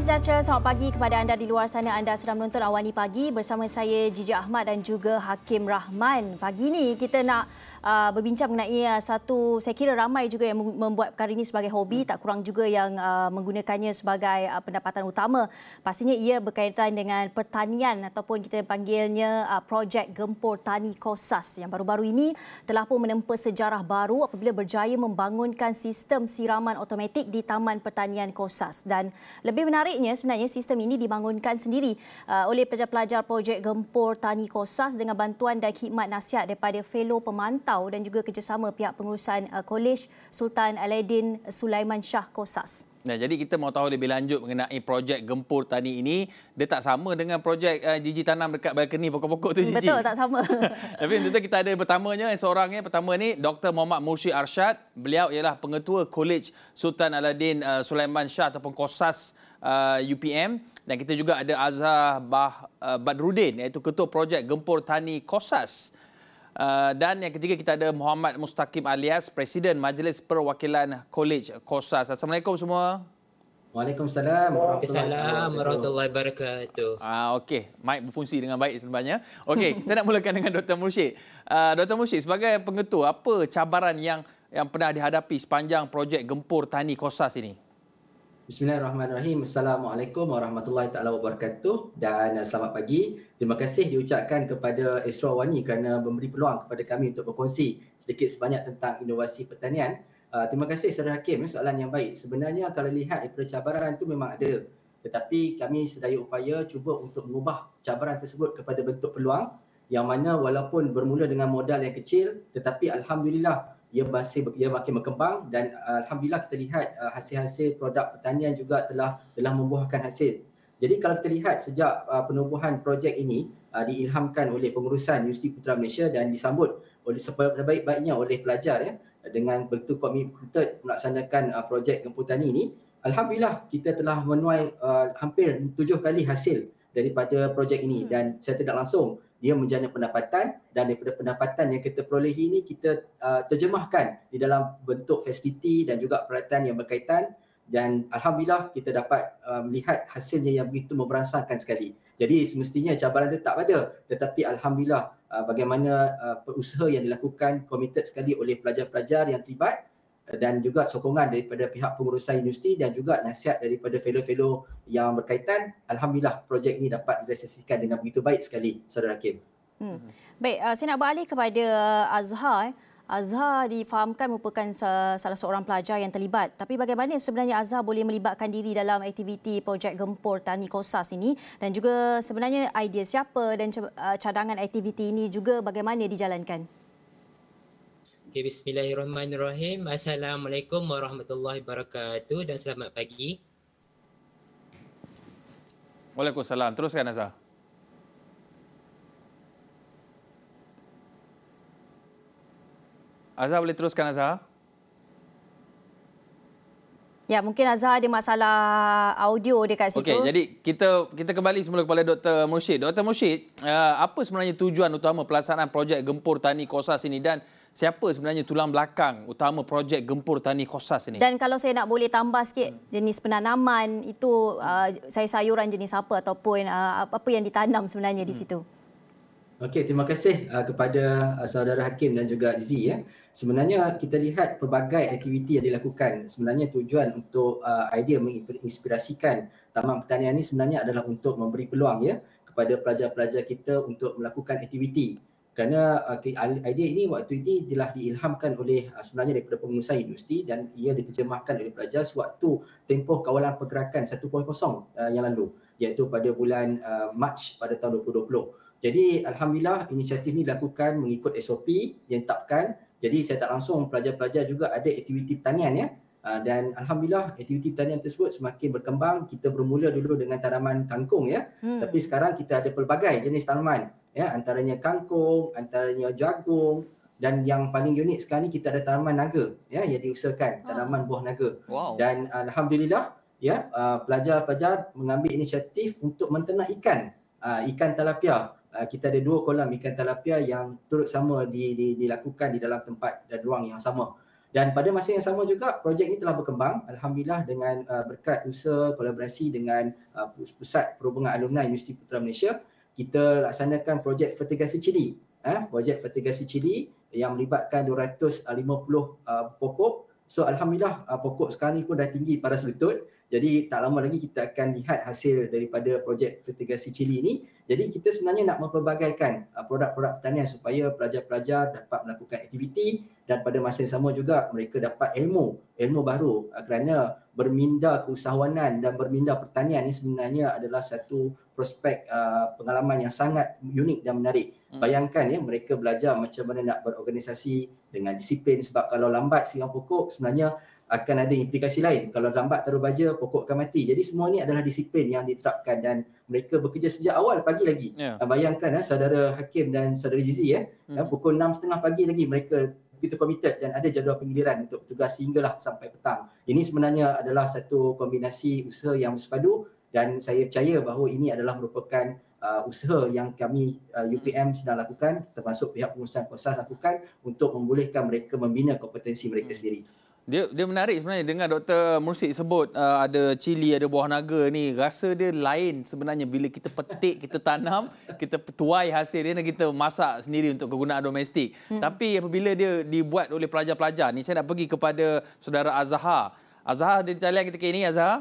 sejahtera, selamat pagi kepada anda di luar sana. Anda sedang menonton Awani Pagi bersama saya Gigi Ahmad dan juga Hakim Rahman. Pagi ni kita nak berbincang mengenai satu, saya kira ramai juga yang membuat perkara ini sebagai hobi, tak kurang juga yang menggunakannya sebagai pendapatan utama. Pastinya ia berkaitan dengan pertanian ataupun kita panggilnya projek Gempur Tani Kosas yang baru-baru ini telah pun menempa sejarah baru apabila berjaya membangunkan sistem siraman automatik di Taman Pertanian Kosas. Dan lebih menariknya sebenarnya sistem ini dibangunkan sendiri oleh pelajar-pelajar projek Gempur Tani Kosas dengan bantuan dan khidmat nasihat daripada fellow pemantau dan juga kerjasama pihak pengurusan Kolej Sultan Aladdin Sulaiman Shah Kosas. Nah, jadi kita mau tahu lebih lanjut mengenai projek Gempur Tani ini. Dia tak sama dengan projek Gigi tanam dekat balkoni pokok-pokok tu, Gigi. Betul, tak sama. Tapi tentu kita ada pertamanya, seorangnya pertama ni Dr. Muhammad Mursyid Arsyad. Beliau ialah pengetua Kolej Sultan Aladdin Sulaiman Shah ataupun Kosas UPM. Dan kita juga ada Azhar Badrudin, iaitu ketua projek Gempur Tani Kosas. Dan yang ketiga kita ada Muhammad Mustaqim alias Presiden Majlis Perwakilan Kolej Kosas. Assalamualaikum semua. Waalaikumsalam warahmatullahi wabarakatuh. Okey, mic berfungsi dengan baik sebenarnya. Okey, kita nak mulakan dengan Dr. Mursyid. Dr. Mursyid, sebagai pengetua, apa cabaran yang pernah dihadapi sepanjang projek Gempur Tani Kosas ini? Bismillahirrahmanirrahim. Assalamualaikum warahmatullahi taala wabarakatuh dan selamat pagi. Terima kasih diucapkan kepada Astro Awani kerana memberi peluang kepada kami untuk berkongsi sedikit sebanyak tentang inovasi pertanian. Terima kasih Saudara Hakim, soalan yang baik. Sebenarnya kalau lihat daripada cabaran itu memang ada. Tetapi kami sedaya upaya cuba untuk mengubah cabaran tersebut kepada bentuk peluang yang mana walaupun bermula dengan modal yang kecil tetapi alhamdulillah ia makin berkembang dan alhamdulillah kita lihat hasil-hasil produk pertanian juga telah membuahkan hasil. Jadi kalau kita lihat sejak penubuhan projek ini diilhamkan oleh pengurusan Universiti Putra Malaysia dan disambut oleh sebaik-baiknya oleh pelajar dengan betul committed melaksanakan projek Gempur Tani ini, alhamdulillah kita telah menuai hampir 7 kali hasil daripada projek ini dan saya tidak langsung dia menjana pendapatan dan daripada pendapatan yang kita perolehi ini kita terjemahkan di dalam bentuk fasiliti dan juga peralatan yang berkaitan dan alhamdulillah kita dapat melihat hasilnya yang begitu memberangsangkan sekali. Jadi semestinya cabaran itu tak ada tetapi alhamdulillah bagaimana usaha yang dilakukan committed sekali oleh pelajar-pelajar yang terlibat dan juga sokongan daripada pihak pengurusan universiti dan juga nasihat daripada fellow-fellow yang berkaitan, alhamdulillah projek ini dapat direalisasikan dengan begitu baik sekali, Saudara Hakim. Baik, saya nak beralih kepada Azhar. Azhar difahamkan merupakan salah seorang pelajar yang terlibat. Tapi bagaimana sebenarnya Azhar boleh melibatkan diri dalam aktiviti projek Gempur Tani Kosas ini dan juga sebenarnya idea siapa dan cadangan aktiviti ini juga bagaimana dijalankan? Okay, bismillahirrahmanirrahim. Assalamualaikum warahmatullahi wabarakatuh dan selamat pagi. Waalaikumsalam. Teruskan Azhar. Azhar boleh teruskan Azhar? Ya, mungkin Azhar ada masalah audio dekat situ. Okey, jadi kita kembali semula kepada Dr. Mursyid. Dr. Mursyid, apa sebenarnya tujuan utama pelaksanaan projek Gempur Tani Kosas ini dan siapa sebenarnya tulang belakang utama projek Gempur Tani Kosas ini? Dan kalau saya nak boleh tambah sikit jenis penanaman itu sayur-sayuran jenis apa ataupun apa yang ditanam sebenarnya di situ? Okey, terima kasih kepada saudara Hakim dan juga Izzy Sebenarnya kita lihat pelbagai aktiviti yang dilakukan. Sebenarnya tujuan untuk idea menginspirasikan Taman Pertanian ini sebenarnya adalah untuk memberi peluang kepada pelajar-pelajar kita untuk melakukan aktiviti. Kerana idea ini waktu ini telah diilhamkan oleh sebenarnya daripada pengurusan universiti dan ia diterjemahkan oleh pelajar sewaktu tempoh kawalan pergerakan 1.0 yang lalu iaitu pada bulan Mac pada tahun 2020. Jadi alhamdulillah inisiatif ini dilakukan mengikut SOP yang ditetapkan. Jadi saya tak langsung pelajar-pelajar juga ada aktiviti pertanian dan alhamdulillah aktiviti pertanian tersebut semakin berkembang. Kita bermula dulu dengan tanaman kangkung tapi sekarang kita ada pelbagai jenis tanaman antaranya kangkung, antaranya jagung dan yang paling unik sekarang ni kita ada tanaman naga yang diusahakan, tanaman buah naga. Wow. Dan alhamdulillah pelajar-pelajar mengambil inisiatif untuk menternak ikan tilapia. Kita ada 2 kolam ikan tilapia yang turut sama dilakukan di dalam tempat dan ruang yang sama. Dan pada masa yang sama juga projek ini telah berkembang alhamdulillah dengan berkat usaha kolaborasi dengan Pusat Perhubungan Alumni Universiti Putra Malaysia. Kita laksanakan projek fertigasi cili. Projek fertigasi cili yang melibatkan 250 pokok. So alhamdulillah pokok sekarang ni pun dah tinggi paras lutut. Jadi tak lama lagi kita akan lihat hasil daripada projek fertigasi cili ini. Jadi kita sebenarnya nak mempelbagaikan produk-produk pertanian supaya pelajar-pelajar dapat melakukan aktiviti dan pada masa yang sama juga mereka dapat ilmu baru kerana berminda keusahawanan dan berminda pertanian ini sebenarnya adalah satu prospek pengalaman yang sangat unik dan menarik. Bayangkan ya, mereka belajar macam mana nak berorganisasi dengan disiplin, sebab kalau lambat siram pokok sebenarnya akan ada implikasi lain. Kalau lambat taruh baja, pokok akan mati. Jadi semua ini adalah disiplin yang diterapkan dan mereka bekerja sejak awal pagi lagi. Bayangkan saudara Hakim dan saudara Jizi pukul 6.30 pagi lagi mereka begitu committed dan ada jadual penggiliran untuk bertugas sehinggalah sampai petang. Ini sebenarnya adalah satu kombinasi usaha yang bersepadu dan saya percaya bahawa ini adalah merupakan usaha yang kami UPM sedang lakukan, termasuk pihak pengurusan kosas lakukan untuk membolehkan mereka membina kompetensi mereka sendiri. Dia menarik sebenarnya dengar Dr. Mursyid sebut ada cili, ada buah naga ni. Rasa dia lain sebenarnya bila kita petik, kita tanam, kita tuai hasil dia dan kita masak sendiri untuk kegunaan domestik. Tapi apabila dia dibuat oleh pelajar-pelajar ni, saya nak pergi kepada saudara Azhar. Azhar ada di talian ketika ini, Azhar?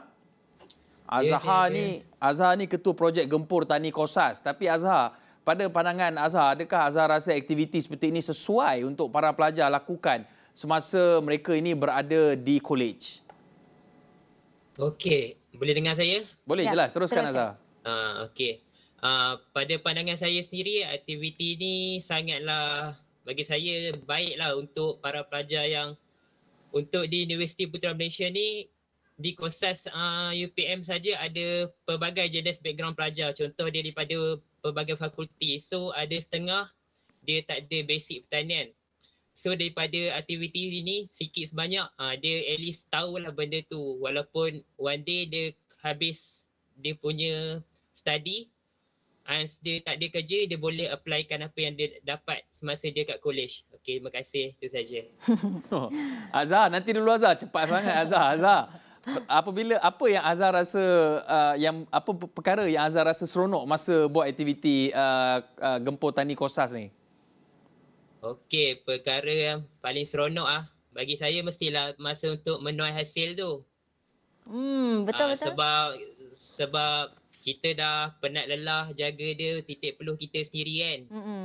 Azhar ni ketua projek Gempur Tani Kosas. Tapi Azhar, pada pandangan Azhar, adakah Azhar rasa aktiviti seperti ini sesuai untuk para pelajar lakukan semasa mereka ini berada di college? Okey, boleh dengar saya? Boleh, jelas. Teruskan Azhar. Okey. Pada pandangan saya sendiri, aktiviti ini sangatlah bagi saya baiklah untuk para pelajar yang untuk di Universiti Putra Malaysia ni di Kosas UPM saja ada pelbagai jenis background pelajar. Contoh dia daripada pelbagai fakulti. So ada setengah dia tak ada basic pertanian. So daripada aktiviti ini sikit sebanyak dia at least tahulah benda tu, walaupun one day dia habis dia punya study and dia tak ada kerja, dia boleh applykan apa yang dia dapat semasa dia kat college. Okey, terima kasih, itu saja. Azhar, nanti dulu Azhar, cepat sangat Azhar. Apa yang Azhar rasa apa perkara yang Azhar rasa seronok masa buat aktiviti Gempur Tani Kosas ni? Okey, perkara yang paling seronok bagi saya mestilah masa untuk menuai hasil tu. Betul-betul. Sebab kita dah penat lelah jaga dia, titik peluh kita sendiri kan.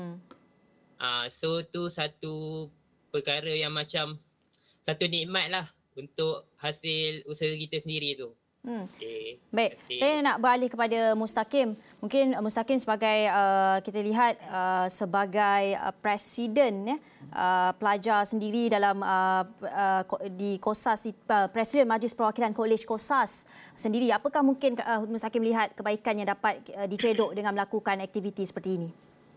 So tu satu perkara yang macam satu nikmat lah untuk hasil usaha kita sendiri tu. Okay. Baik, saya nak beralih kepada Mustaqim. Mungkin Mustaqim sebagai kita lihat sebagai presiden pelajar sendiri dalam di Kosas, presiden Majlis Perwakilan Kolej Kosas sendiri. Apakah mungkin Mustaqim lihat kebaikan yang dapat dicedok dengan melakukan aktiviti seperti ini?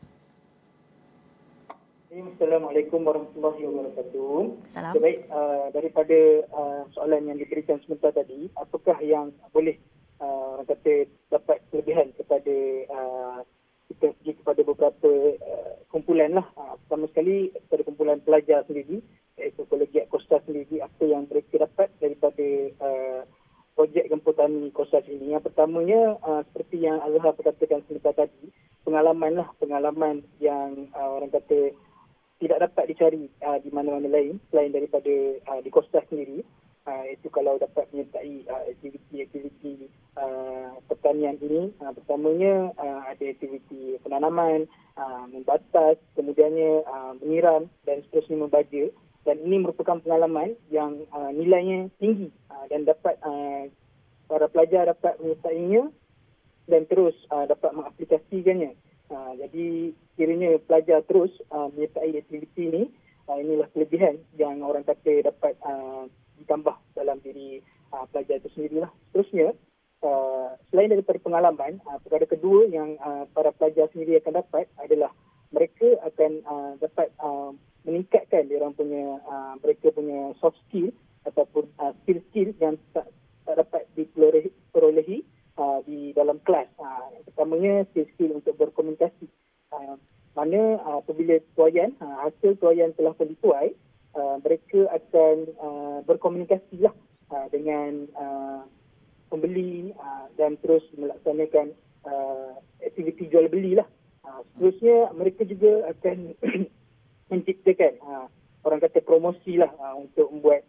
Assalamualaikum warahmatullahi wabarakatuh. Salam. Baik, daripada soalan yang diberikan sebentar tadi, apakah yang boleh orang kata dapat kelebihan kepada kita pergi kepada beberapa kumpulan lah. Pertama sekali kepada kumpulan pelajar sendiri, iaitu Kolegiat Kosas sendiri, apa yang mereka dapat daripada projek Gempur Tani Kosas ini. Yang pertamanya seperti yang Azhar katakan sebentar tadi, pengalaman yang orang kata tidak dapat dicari di mana-mana lain selain daripada di Kosas sendiri. Itu kalau dapat menyertai aktiviti pertanian ini. Pertamanya ada aktiviti penanaman, membatas, kemudiannya menyiram dan seterusnya membaja. Dan ini merupakan pengalaman yang nilainya tinggi dan dapat para pelajar dapat menyertainya dan terus dapat mengaplikasikannya. Jadi kiranya pelajar terus menyertai aktiviti ini, inilah kelebihan yang orang kata dapat ditambah dalam diri pelajar itu sendirilah. Seterusnya, selain daripada pengalaman, perkara kedua yang para pelajar sendiri akan dapat adalah mereka akan dapat meningkatkan mereka punya soft skill ataupun skill-skill yang tak dapat diperolehi di dalam kelas. Yang pertamanya skill untuk berkomunikasi. Mana apabila tuaian, hasil tuaian telah pun dituai, mereka akan berkomunikasi lah dengan pembeli dan terus melaksanakan aktiviti jual beli lah. Seterusnya mereka juga akan menciptakan orang kata promosi lah untuk membuat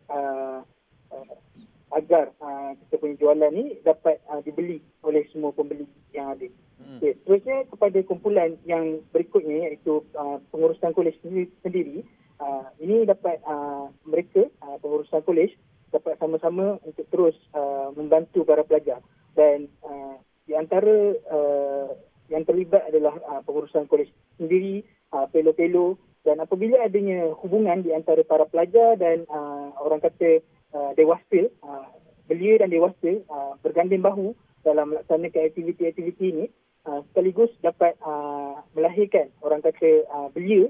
agar kita punya jualan ni dapat dibeli oleh semua pembeli yang ada. Okay. Seterusnya kepada kumpulan yang berikutnya iaitu pengurusan kolej sendiri. Ini dapat mereka pengurusan kolej dapat sama-sama untuk terus membantu para pelajar dan di antara yang terlibat adalah pengurusan kolej sendiri, pelo-pelo, dan apabila adanya hubungan di antara para pelajar dan orang kata dewasa, belia dan dewasa berganding bahu dalam melaksanakan aktiviti-aktiviti ini, sekaligus dapat melahirkan orang kata belia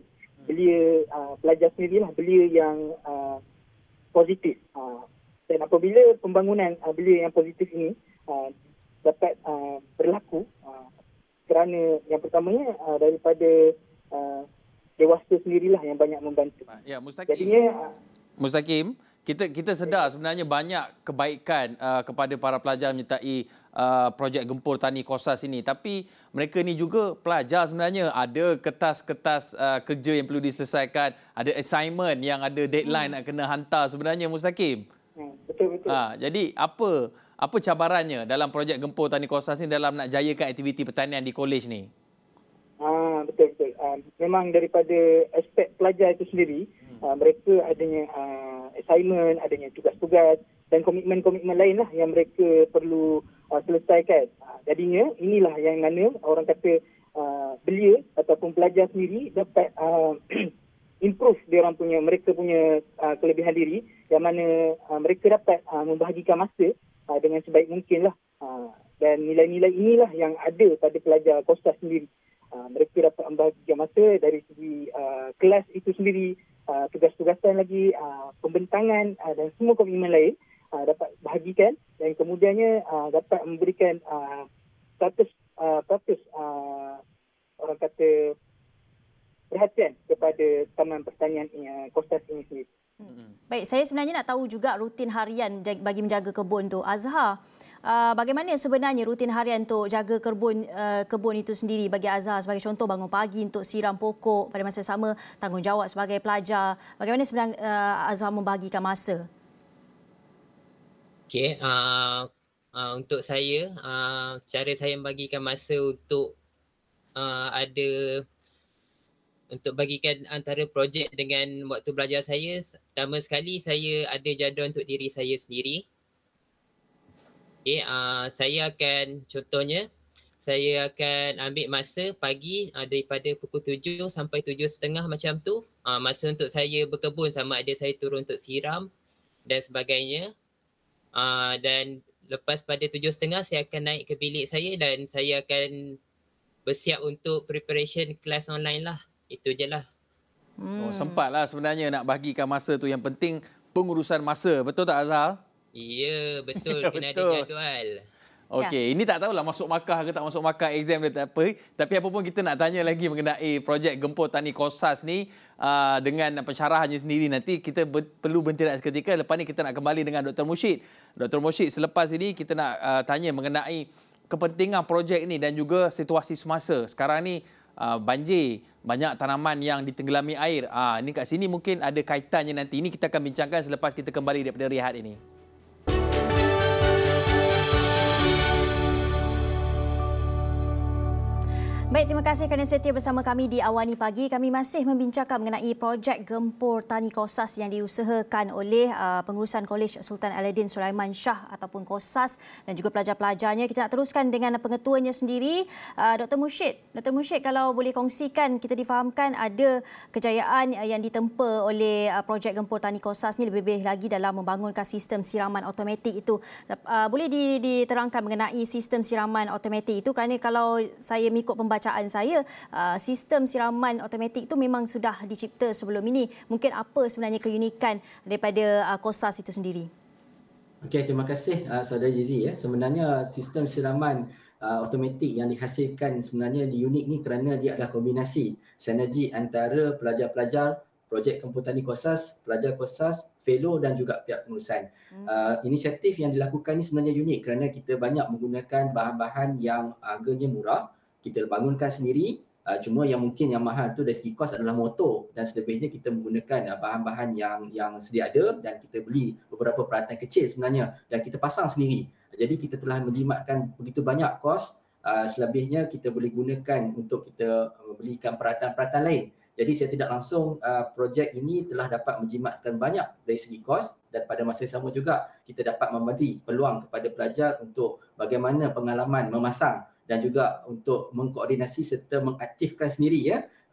pelajar sendirilah, belia yang positif. Dan apabila pembangunan belia yang positif ini dapat berlaku kerana yang pertamanya daripada dewasa sendirilah yang banyak membantu. Ya, Mustaqim. Jadinya Mustaqim, kita sedar sebenarnya banyak kebaikan kepada para pelajar menyertai projek Gempur Tani Kosas ini. Tapi mereka ni juga pelajar sebenarnya. Ada kertas-kertas kerja yang perlu diselesaikan. Ada assignment yang ada deadline nak kena hantar sebenarnya, Mustaqim. Betul-betul. Jadi apa cabarannya dalam projek Gempur Tani Kosas ni dalam nak jayakan aktiviti pertanian di kolej ni? Betul-betul. Memang daripada aspek pelajar itu sendiri, mereka adanya assignment, adanya tugas-tugas dan komitmen-komitmen lain lah yang mereka perlu selesaikan. Jadinya inilah yang mana orang kata belia ataupun pelajar sendiri dapat improve mereka punya kelebihan diri yang mana mereka dapat membahagikan masa dengan sebaik mungkin lah. Dan nilai-nilai inilah yang ada pada pelajar Kosas sendiri. Mereka dapat membahagikan masa dari segi kelas itu sendiri, tugas-tugasan lagi, pembentangan dan semua komitmen lain dapat bahagikan dan kemudiannya dapat memberikan status orang kata perhatian kepada Taman Pertanian Kosas ini sendiri. Baik, saya sebenarnya nak tahu juga rutin harian bagi menjaga kebun tu. Azhar, bagaimana sebenarnya rutin harian untuk jaga kebun itu sendiri bagi Azhar? Sebagai contoh, bangun pagi untuk siram pokok, pada masa sama tanggungjawab sebagai pelajar. Bagaimana sebenarnya Azhar membahagikan masa? Okey, untuk saya, cara saya membagikan masa untuk untuk bagikan antara projek dengan waktu belajar saya, pertama sekali saya ada jadual untuk diri saya sendiri. Okay, saya akan ambil masa pagi daripada pukul 7 sampai 7.30 macam tu. Masa untuk saya berkebun, sama ada saya turun untuk siram dan sebagainya. Dan lepas pada 7.30 saya akan naik ke bilik saya dan saya akan bersiap untuk preparation kelas online lah. Itu je lah. Sempatlah sebenarnya nak bagikan masa tu. Yang penting pengurusan masa. Betul tak, Azhar? Ya, betul. Kena ada jadual. Okey, ini tak tahulah masuk markah ke tak masuk markah exam dia tak apa. Tapi apa pun kita nak tanya lagi mengenai projek Gempur Tani Kosas ni dengan pensyarahannya sendiri. Nanti kita perlu berhenti seketika. Lepas ni kita nak kembali dengan Dr. Mursyid. Dr. Mursyid, selepas ini kita nak tanya mengenai kepentingan projek ni dan juga situasi semasa. Sekarang ni banjir, banyak tanaman yang ditenggelami air. Ini kat sini mungkin ada kaitannya nanti. Ini kita akan bincangkan selepas kita kembali daripada rehat ini. Baik, terima kasih kerana setia bersama kami di Awani Pagi. Kami masih membincangkan mengenai projek Gempur Tani Kosas yang diusahakan oleh pengurusan Kolej Sultan Alauddin Sulaiman Shah ataupun Kosas dan juga pelajar-pelajarnya. Kita nak teruskan dengan pengetuanya sendiri, Dr. Mursyid. Dr. Mursyid, kalau boleh kongsikan, kita difahamkan ada kejayaan yang ditempa oleh projek Gempur Tani Kosas ni lebih-lebih lagi dalam membangunkan sistem siraman automatik itu. Boleh diterangkan mengenai sistem siraman automatik itu, kerana kalau saya mengikut pembacaan saya, sistem siraman automatik itu memang sudah dicipta sebelum ini. Mungkin apa sebenarnya keunikan daripada Kosas itu sendiri? Okey, terima kasih Saudara Jizi. Sebenarnya sistem siraman automatik yang dihasilkan sebenarnya unik ni kerana dia adalah kombinasi sinergi antara pelajar-pelajar projek Kampung Tani Kosas, pelajar Kosas, fellow dan juga pihak pengurusan. Inisiatif yang dilakukan ini sebenarnya unik kerana kita banyak menggunakan bahan-bahan yang harganya murah, kita bangunkan sendiri. Cuma yang mungkin yang mahal tu dari segi kos adalah motor, dan selebihnya kita menggunakan bahan-bahan yang sedia ada, dan kita beli beberapa peralatan kecil sebenarnya dan kita pasang sendiri. Jadi kita telah menjimatkan begitu banyak kos, selebihnya kita boleh gunakan untuk kita belikan peralatan-peralatan lain. Jadi saya tidak langsung projek ini telah dapat menjimatkan banyak dari segi kos, dan pada masa yang sama juga kita dapat memberi peluang kepada pelajar untuk bagaimana pengalaman memasang dan juga untuk mengkoordinasi serta mengaktifkan sendiri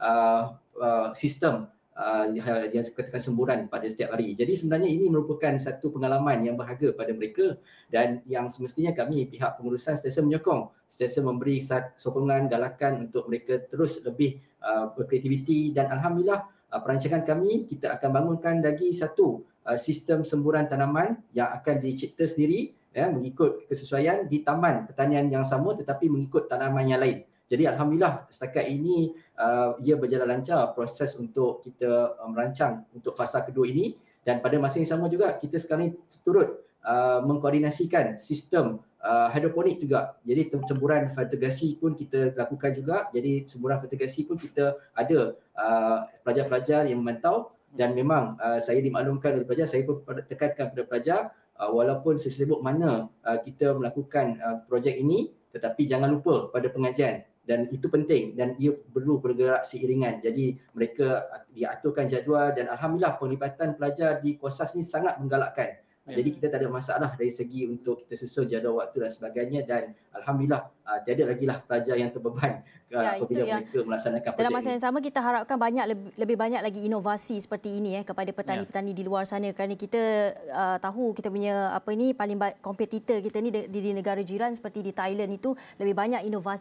sistem yang dikatakan semburan pada setiap hari. Jadi sebenarnya ini merupakan satu pengalaman yang berharga pada mereka, dan yang semestinya kami pihak pengurusan sentiasa menyokong, sentiasa memberi sokongan, galakan untuk mereka terus lebih berkreativiti, dan alhamdulillah perancangan kami kita akan bangunkan lagi satu sistem semburan tanaman yang akan dicipta sendiri mengikut kesesuaian di taman pertanian yang sama tetapi mengikut tanaman yang lain. Jadi alhamdulillah setakat ini ia berjalan lancar proses untuk kita merancang untuk fasa kedua ini, dan pada masa yang sama juga kita sekarang turut mengkoordinasikan sistem hidroponik juga. Jadi semburan fertigasi pun kita lakukan juga. Jadi semburan fertigasi pun kita ada pelajar-pelajar yang memantau, dan memang saya dimaklumkan oleh pelajar, saya pun tekankan kepada pelajar walaupun sesibuk mana kita melakukan projek ini, tetapi jangan lupa pada pengajian, dan itu penting dan ia perlu bergerak seiringan. Jadi mereka diaturkan jadual, dan alhamdulillah penglibatan pelajar di Kosas ni sangat menggalakkan. Jadi kita tak ada masalah dari segi untuk kita susun jadual waktu dan sebagainya, dan alhamdulillah tiada lagi lah pelajar yang terbeban apabila mereka melaksanakan projek ini. Dalam masa yang sama kita harapkan lebih banyak lagi inovasi seperti ini kepada petani-petani di luar sana, kerana kita tahu kita punya paling kompetitor kita ni di negara jiran seperti di Thailand itu lebih banyak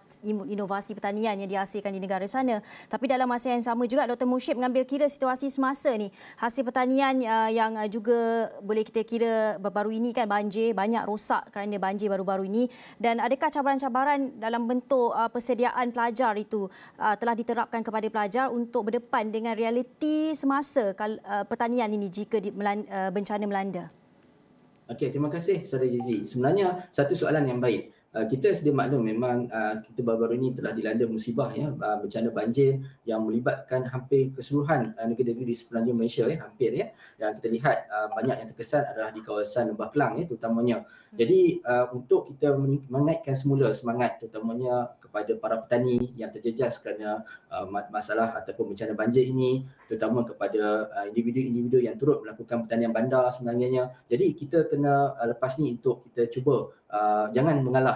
inovasi pertanian yang dihasilkan di negara sana. Tapi dalam masa yang sama juga Dr. Mushib mengambil kira situasi semasa ni, hasil pertanian yang juga boleh kita kira baru ini kan banjir, banyak rosak kerana banjir baru-baru ini, dan adakah cabaran-cabaran dalam bentuk persediaan pelajar itu telah diterapkan kepada pelajar untuk berdepan dengan realiti semasa pertanian ini jika bencana melanda? Okey, terima kasih Saudara Jizi. Sebenarnya satu soalan yang baik. Kita sedia maklum memang kita baru-baru ini telah dilanda musibah bencana banjir yang melibatkan hampir keseluruhan negeri-negeri di semenanjung Malaysia hampir dan kita lihat banyak yang terkesan adalah di kawasan Lembah Kelang terutamanya. Jadi untuk kita menaikkan semula semangat terutamanya kepada para petani yang terjejas kerana masalah ataupun bencana banjir ini, terutama kepada individu-individu yang turut melakukan pertanian bandar sebenarnya. Jadi kita kena lepas ni untuk kita cuba jangan mengalah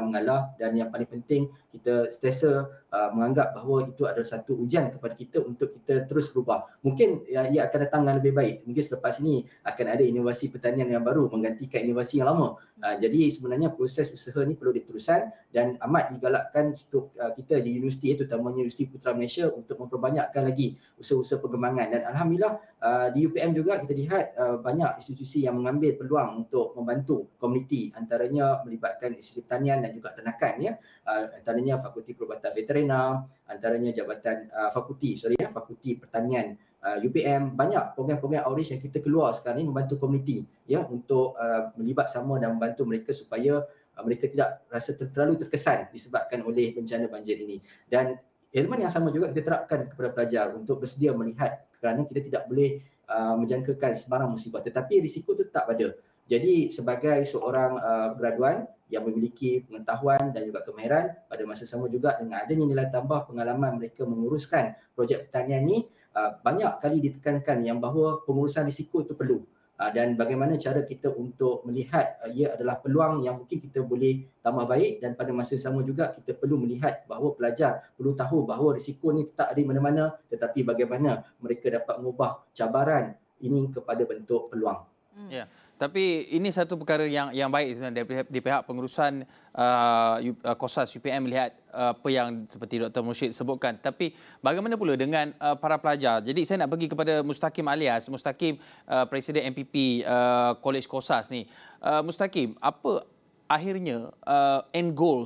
dan yang paling penting kita sentiasa menganggap bahawa itu adalah satu ujian kepada kita untuk kita terus berubah. Mungkin ia akan datang dengan lebih baik. Mungkin selepas ini akan ada inovasi pertanian yang baru menggantikan inovasi yang lama. Jadi sebenarnya proses usaha ni perlu diteruskan dan amat digalakkan untuk kita di universiti terutamanya Universiti Putra Malaysia untuk memperbanyakkan lagi usaha-usaha pengembangan, dan alhamdulillah di UPM juga kita lihat banyak institusi yang mengambil peluang untuk membantu komuniti, antaranya melibatkan institusi pertanian dan juga ternakan antaranya Fakulti Perubatan Veterina, antaranya Jabatan Fakulti Pertanian UPM. Banyak program-program outreach yang kita keluar sekarang ini membantu komuniti untuk melibat sama dan membantu mereka supaya mereka tidak rasa terlalu terkesan disebabkan oleh bencana banjir ini. Dan elemen yang sama juga kita terapkan kepada pelajar untuk bersedia melihat, kerana kita tidak boleh menjangkakan sebarang musibah, tetapi risiko itu tetap ada. Jadi sebagai seorang graduan yang memiliki pengetahuan dan juga kemahiran, pada masa sama juga dengan adanya nilai tambah pengalaman mereka menguruskan projek pertanian ini, banyak kali ditekankan yang bahawa pengurusan risiko itu perlu. Dan bagaimana cara kita untuk melihat ia adalah peluang yang mungkin kita boleh tambah baik, dan pada masa sama juga kita perlu melihat bahawa pelajar perlu tahu bahawa risiko ni tak ada di mana-mana, tetapi bagaimana mereka dapat mengubah cabaran ini kepada bentuk peluang. Ya, tapi ini satu perkara yang baik sebenarnya di pihak pengurusan Kosas UPM melihat apa yang seperti Dr. Mushib sebutkan. Tapi bagaimana pula dengan para pelajar? Jadi saya nak pergi kepada Mustaqim alias Mustaqim, Presiden MPP College Kosas ni. Mustaqim, apa akhirnya end goals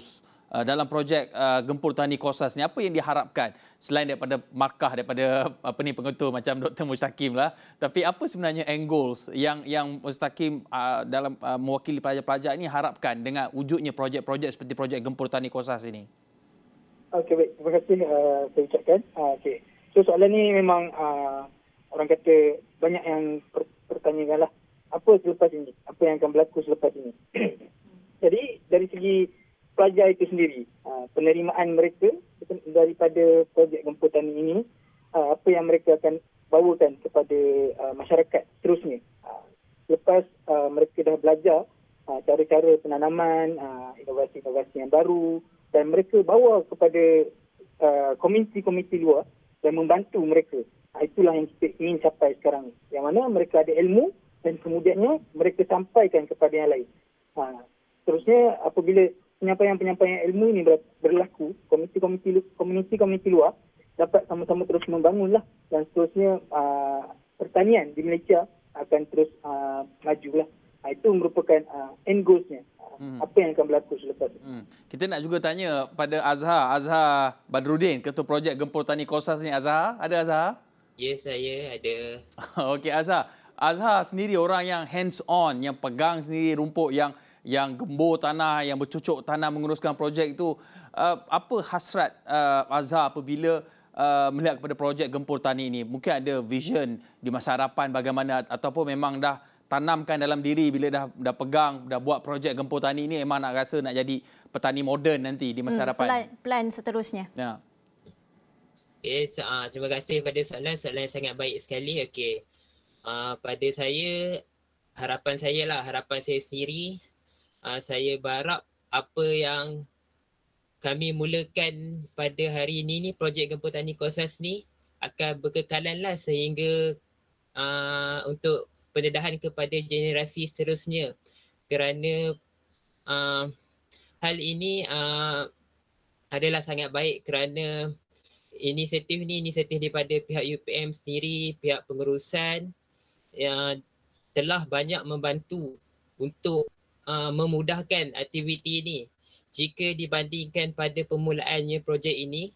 dalam projek Gempur Tani Kosas ni, apa yang diharapkan selain daripada markah daripada pengetua macam Dr. Mustaqim lah, tapi apa sebenarnya end goals yang Mustaqim dalam mewakili pelajar-pelajar ini harapkan dengan wujudnya projek-projek seperti projek Gempur Tani Kosas ini? Okey, baik. Terima kasih saya ucapkan. Okey. So soalan ni memang orang kata banyak yang pertanyakan lah. Apa selepas ini? Apa yang akan berlaku selepas ini? Jadi dari segi pelajar itu sendiri, penerimaan mereka daripada projek Gempur Tani ini, apa yang mereka akan bawakan kepada masyarakat seterusnya. Lepas mereka dah belajar cara-cara penanaman, inovasi-inovasi yang baru, dan mereka bawa kepada komiti-komiti luar dan membantu mereka. Itulah yang kita ingin capai sekarang. Yang mana mereka ada ilmu dan kemudiannya mereka sampaikan kepada yang lain. Terusnya apabila penyampaian-penyampaian ilmu ini berlaku, komiti-komiti luar dapat sama-sama terus membangunlah, dan seterusnya pertanian di Malaysia akan terus majulah. Itu merupakan end goals-nya. Apa yang akan berlaku selepas itu. Kita nak juga tanya pada Azhar Badruddin, Ketua Projek Gempur Tani Kosas ni. Azhar, ada Azhar? Ya, saya ada. Okey, Azhar sendiri orang yang hands on, yang pegang sendiri rumput, yang gembur tanah, yang bercucuk tanah menguruskan projek itu. Apa hasrat Azhar apabila melihat kepada projek Gempur Tani ini? Mungkin ada vision di masa hadapan bagaimana, ataupun memang dah tanamkan dalam diri bila dah pegang, dah buat projek Gempur Tani ini, memang nak rasa nak jadi petani moden nanti di masa hadapan? Plan seterusnya. Ya. Okay, terima kasih pada soalan yang sangat baik sekali. Okey. Pada saya, harapan saya sendiri, saya berharap apa yang kami mulakan pada hari ini, projek Gempur Tani Kosas ni akan berkekalan lah sehingga untuk pendedahan kepada generasi seterusnya. Kerana hal ini adalah sangat baik kerana inisiatif daripada pihak UPM sendiri, pihak pengurusan yang telah banyak membantu untuk memudahkan aktiviti ini. Jika dibandingkan pada permulaannya projek ini,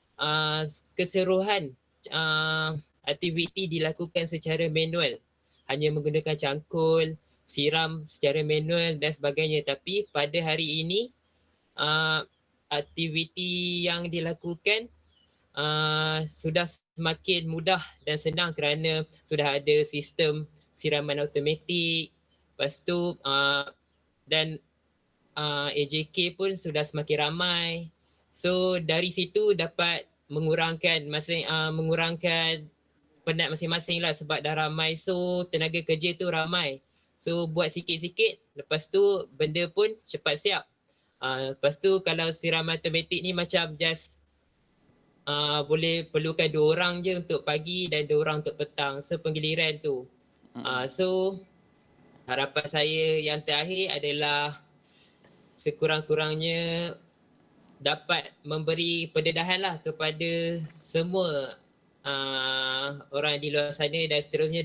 keseluruhan aktiviti dilakukan secara manual, hanya menggunakan cangkul, siram secara manual dan sebagainya. Tapi pada hari ini aktiviti yang dilakukan sudah semakin mudah dan senang kerana sudah ada sistem siraman automatik. Lepas tu dan AJK pun sudah semakin ramai. So dari situ dapat mengurangkan penat masing-masing lah sebab dah ramai. So tenaga kerja tu ramai. So buat sikit-sikit, lepas tu benda pun cepat siap. Lepas tu kalau siraman automatik ni macam just boleh perlukan 2 orang je untuk pagi dan 2 orang untuk petang. So penggiliran tu. So harapan saya yang terakhir adalah sekurang-kurangnya dapat memberi pendedahan lah kepada semua orang di luar sana dan seterusnya.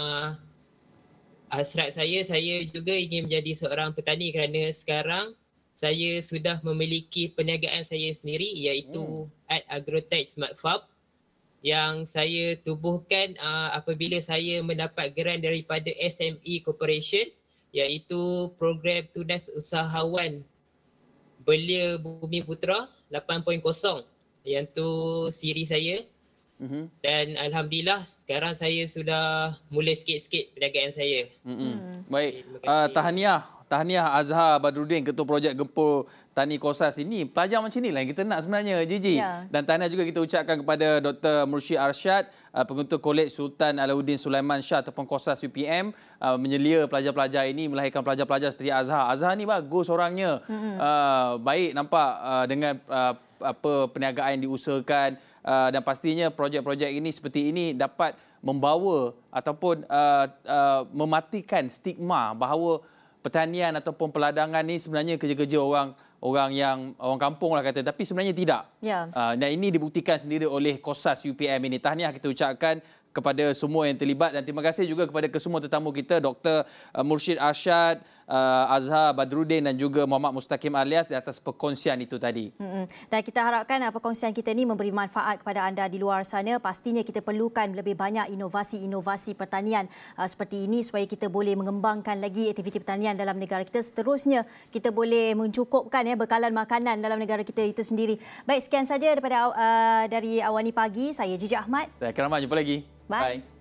Hasrat saya juga ingin menjadi seorang petani kerana sekarang saya sudah memiliki perniagaan saya sendiri iaitu Art Agrotech Smart Farm yang saya tubuhkan apabila saya mendapat grant daripada SME Corporation iaitu Program Tunas Usahawan Belia Bumi Putra 8.0 yang tu siri saya. Dan alhamdulillah sekarang saya sudah mula sikit-sikit perniagaan saya. Baik. Tahniah Azhar Badruddin, Ketua Projek Gempur Tani Kosas ini. Pelajar macam inilah yang kita nak sebenarnya, Gigi. Ya. Dan tahniah juga kita ucapkan kepada Dr. Mursyid Arsyad, Pengetua Kolej Sultan Alauddin Sulaiman Shah ataupun Kosas UPM, menyelia pelajar-pelajar ini, melahirkan pelajar-pelajar seperti Azhar. Azhar ni bagus orangnya. Baik nampak dengan apa perniagaan yang diusahakan, dan pastinya projek-projek ini seperti ini dapat membawa ataupun mematikan stigma bahawa pertanian ataupun peladangan ni sebenarnya kerja-kerja orang kampung lah kata, tapi sebenarnya tidak. Ya. Dan ini dibuktikan sendiri oleh Kosas UPM ini. Tahniah kita ucapkan kepada semua yang terlibat dan terima kasih juga kepada kesemua tetamu kita Dr. Mursyid Arsyad, Azhar Badruddin dan juga Muhammad Mustaqim Alias di atas perkongsian itu tadi. Dan kita harapkan perkongsian kita ini memberi manfaat kepada anda di luar sana. Pastinya kita perlukan lebih banyak inovasi-inovasi pertanian seperti ini supaya kita boleh mengembangkan lagi aktiviti pertanian dalam negara kita. Seterusnya kita boleh mencukupkan bekalan makanan dalam negara kita itu sendiri. Baik, sekian saja daripada dari Awani Pagi. Saya Jijak Ahmad. Saya Rahman, jumpa lagi. Bye.